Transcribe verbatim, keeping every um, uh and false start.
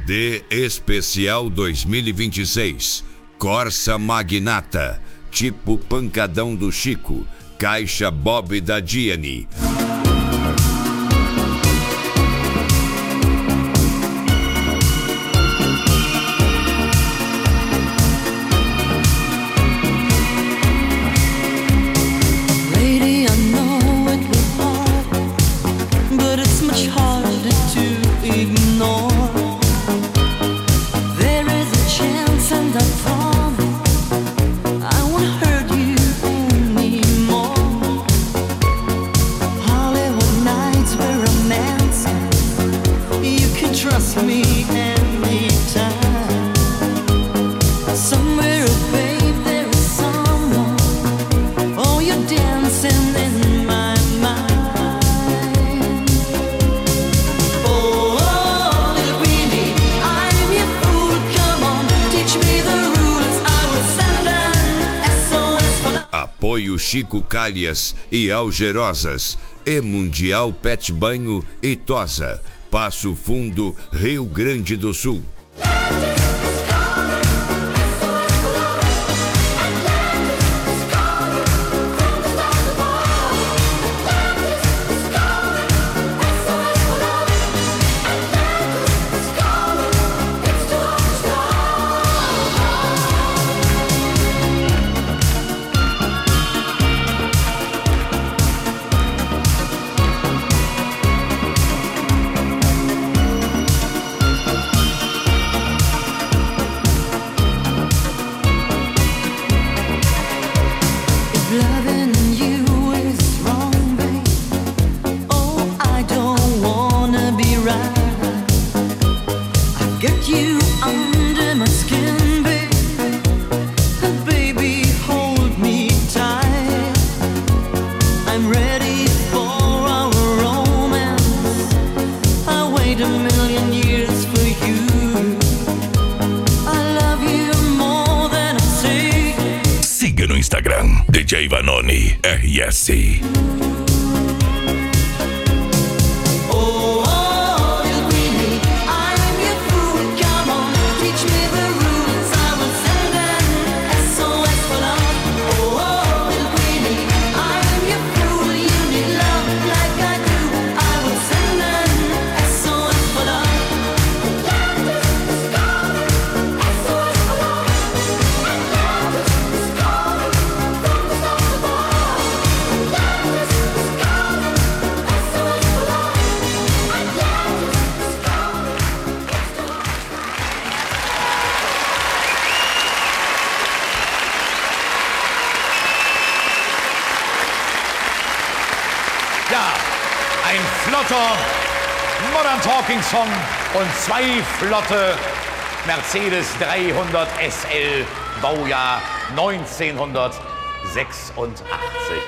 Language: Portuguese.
D Especial dois mil e vinte e seis. Corsa Magnata, tipo pancadão do Chico, caixa Bob da Gianni. Apoio Chico Calhas e Algerosas, e Mundial Pet Banho e Tosa, Passo Fundo, Rio Grande do Sul. Siga no Instagram, D J Vanoni R S. Ja, ein flotter Modern Talking Song und zwei flotte Mercedes dreihundert S L Baujahr neunzehnhundertsechsundachtzig.